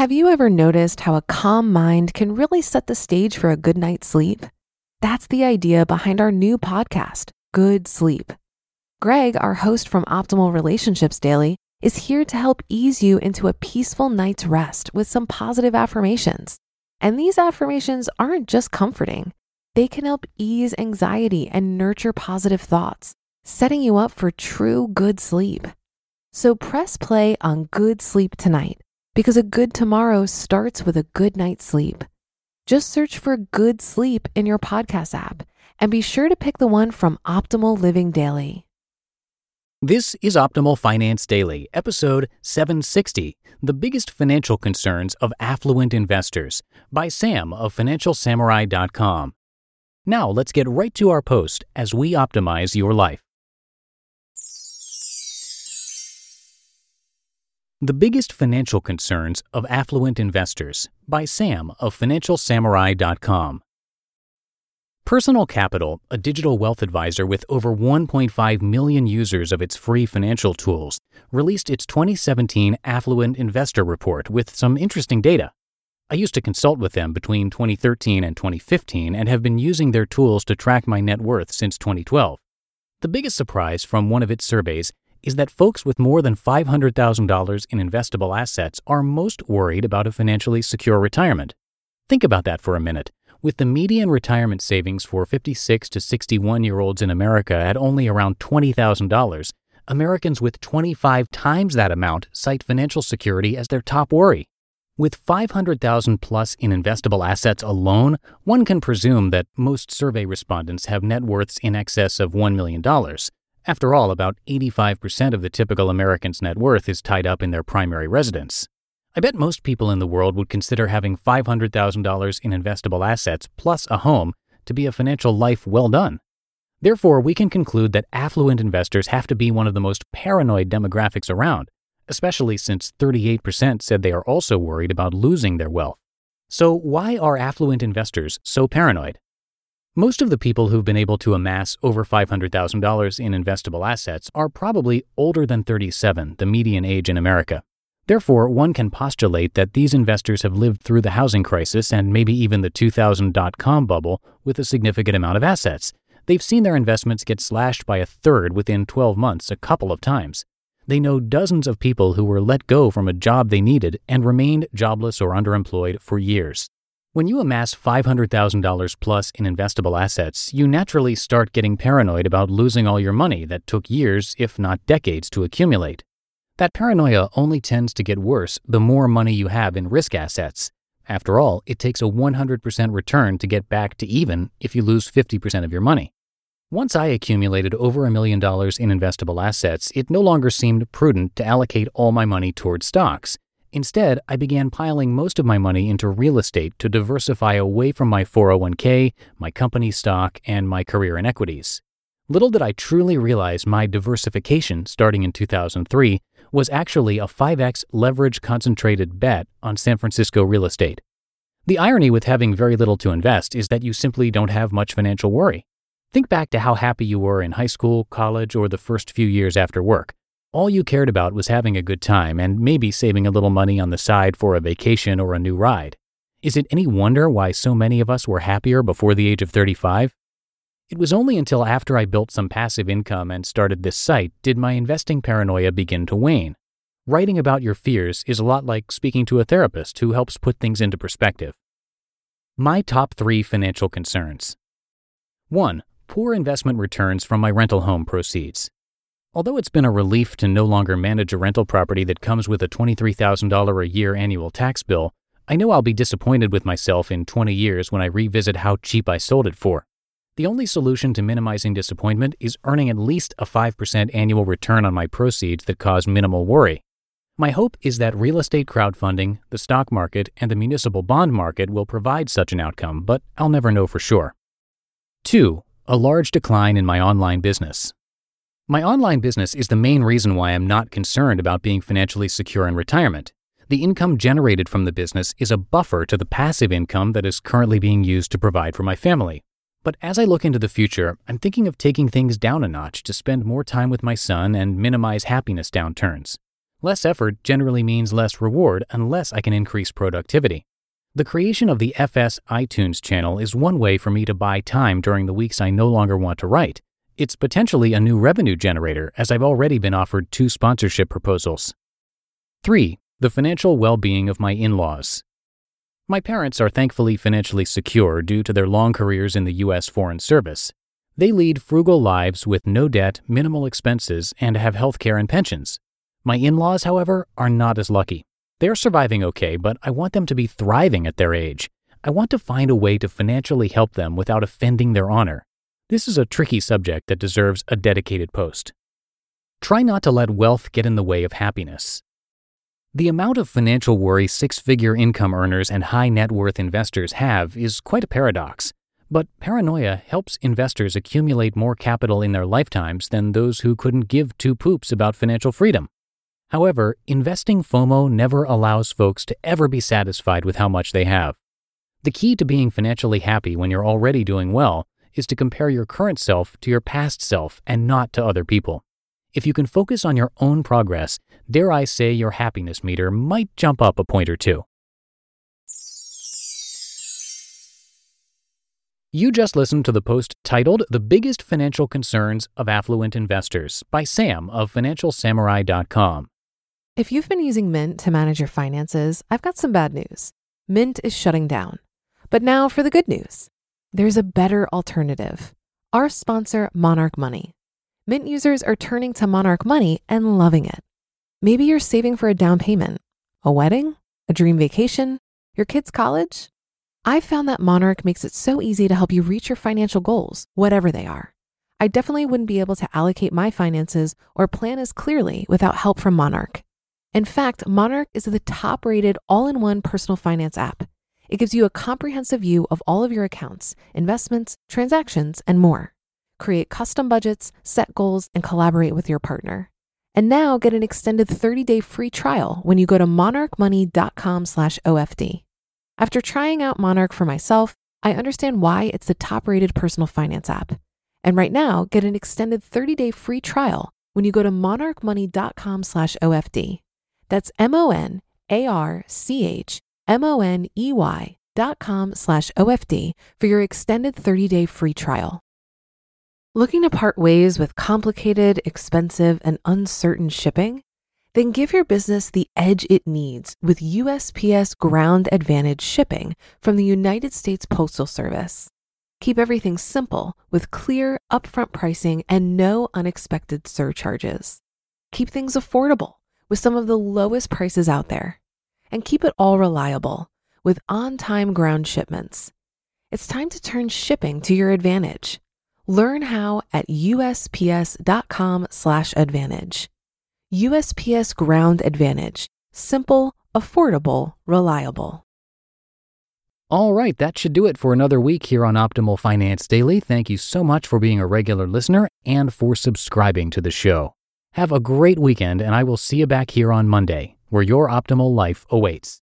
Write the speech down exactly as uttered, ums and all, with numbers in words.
Have you ever noticed how a calm mind can really set the stage for a good night's sleep? That's the idea behind our new podcast, Good Sleep. Greg, our host from Optimal Relationships Daily, is here to help ease you into a peaceful night's rest with some positive affirmations. And these affirmations aren't just comforting. They can help ease anxiety and nurture positive thoughts, setting you up for true good sleep. So press play on Good Sleep tonight, because a good tomorrow starts with a good night's sleep. Just search for Good Sleep in your podcast app and be sure to pick the one from Optimal Living Daily. This is Optimal Finance Daily, episode seven sixty, The Biggest Financial Concerns of Affluent Investors, by Sam of Financial Samurai dot com. Now let's get right to our post as we optimize your life. The Biggest Financial Concerns of Affluent Investors, by Sam of Financial Samurai dot com. Personal Capital, a digital wealth advisor with over one point five million users of its free financial tools, released its twenty seventeen Affluent Investor Report with some interesting data. I used to consult with them between twenty thirteen and twenty fifteen and have been using their tools to track my net worth since twenty twelve. The biggest surprise from one of its surveys is that folks with more than five hundred thousand dollars in investable assets are most worried about a financially secure retirement. Think about that for a minute. With the median retirement savings for fifty-six to sixty-one-year-olds in America at only around twenty thousand dollars, Americans with twenty-five times that amount cite financial security as their top worry. With five hundred thousand dollars plus in investable assets alone, one can presume that most survey respondents have net worths in excess of one million dollars. After all, about eighty-five percent of the typical American's net worth is tied up in their primary residence. I bet most people in the world would consider having five hundred thousand dollars in investable assets plus a home to be a financial life well done. Therefore, we can conclude that affluent investors have to be one of the most paranoid demographics around, especially since thirty-eight percent said they are also worried about losing their wealth. So why are affluent investors so paranoid? Most of the people who've been able to amass over five hundred thousand dollars in investable assets are probably older than thirty-seven, the median age in America. Therefore, one can postulate that these investors have lived through the housing crisis and maybe even the two thousand dot-com bubble with a significant amount of assets. They've seen their investments get slashed by a third within twelve months a couple of times. They know dozens of people who were let go from a job they needed and remained jobless or underemployed for years. When you amass five hundred thousand dollars plus in investable assets, you naturally start getting paranoid about losing all your money that took years, if not decades, to accumulate. That paranoia only tends to get worse the more money you have in risk assets. After all, it takes a one hundred percent return to get back to even if you lose fifty percent of your money. Once I accumulated over a million dollars in investable assets, it no longer seemed prudent to allocate all my money towards stocks. Instead, I began piling most of my money into real estate to diversify away from my four oh one k, my company stock, and my career in equities. Little did I truly realize my diversification starting in two thousand three was actually a five x leverage concentrated bet on San Francisco real estate. The irony with having very little to invest is that you simply don't have much financial worry. Think back to how happy you were in high school, college, or the first few years after work. All you cared about was having a good time and maybe saving a little money on the side for a vacation or a new ride. Is it any wonder why so many of us were happier before the age of thirty-five? It was only until after I built some passive income and started this site did my investing paranoia begin to wane. Writing about your fears is a lot like speaking to a therapist who helps put things into perspective. My top three financial concerns. one. Poor investment returns from my rental home proceeds. Although it's been a relief to no longer manage a rental property that comes with a twenty-three thousand dollars a year annual tax bill, I know I'll be disappointed with myself in twenty years when I revisit how cheap I sold it for. The only solution to minimizing disappointment is earning at least a five percent annual return on my proceeds that cause minimal worry. My hope is that real estate crowdfunding, the stock market, and the municipal bond market will provide such an outcome, but I'll never know for sure. two. A large decline in my online business. My online business is the main reason why I'm not concerned about being financially secure in retirement. The income generated from the business is a buffer to the passive income that is currently being used to provide for my family. But as I look into the future, I'm thinking of taking things down a notch to spend more time with my son and minimize happiness downturns. Less effort generally means less reward unless I can increase productivity. The creation of the F S iTunes channel is one way for me to buy time during the weeks I no longer want to write. It's potentially a new revenue generator, as I've already been offered two sponsorship proposals. three. The financial well-being of my in-laws. My parents are thankfully financially secure due to their long careers in the U S Foreign Service. They lead frugal lives with no debt, minimal expenses, and have health care and pensions. My in-laws, however, are not as lucky. They're surviving okay, but I want them to be thriving at their age. I want to find a way to financially help them without offending their honor. This is a tricky subject that deserves a dedicated post. Try not to let wealth get in the way of happiness. The amount of financial worry six-figure income earners and high net worth investors have is quite a paradox, but paranoia helps investors accumulate more capital in their lifetimes than those who couldn't give two poops about financial freedom. However, investing FOMO never allows folks to ever be satisfied with how much they have. The key to being financially happy when you're already doing well is to compare your current self to your past self and not to other people. If you can focus on your own progress, dare I say your happiness meter might jump up a point or two. You just listened to the post titled The Biggest Financial Concerns of Affluent Investors by Sam of Financial Samurai dot com. If you've been using Mint to manage your finances, I've got some bad news. Mint is shutting down. But now for the good news. There's a better alternative. Our sponsor, Monarch Money. Mint users are turning to Monarch Money and loving it. Maybe you're saving for a down payment, a wedding, a dream vacation, your kid's college. I've found that Monarch makes it so easy to help you reach your financial goals, whatever they are. I definitely wouldn't be able to allocate my finances or plan as clearly without help from Monarch. In fact, Monarch is the top-rated all-in-one personal finance app. It gives you a comprehensive view of all of your accounts, investments, transactions, and more. Create custom budgets, set goals, and collaborate with your partner. And now get an extended thirty-day free trial when you go to monarch money dot com slash O F D. After trying out Monarch for myself, I understand why it's the top-rated personal finance app. And right now, get an extended thirty-day free trial when you go to monarch money dot com slash O F D. That's M-O-N-A-R-C-H-M-O-N-E-Y dot com slash O F D for your extended thirty-day free trial. Looking to part ways with complicated, expensive, and uncertain shipping? Then give your business the edge it needs with U S P S Ground Advantage shipping from the United States Postal Service. Keep everything simple with clear, upfront pricing and no unexpected surcharges. Keep things affordable with some of the lowest prices out there. And keep it all reliable with on-time ground shipments. It's time to turn shipping to your advantage. Learn how at U S P S dot com slash advantage. U S P S Ground Advantage. Simple, affordable, reliable. All right, that should do it for another week here on Optimal Finance Daily. Thank you so much for being a regular listener and for subscribing to the show. Have a great weekend, and I will see you back here on Monday, where your optimal life awaits.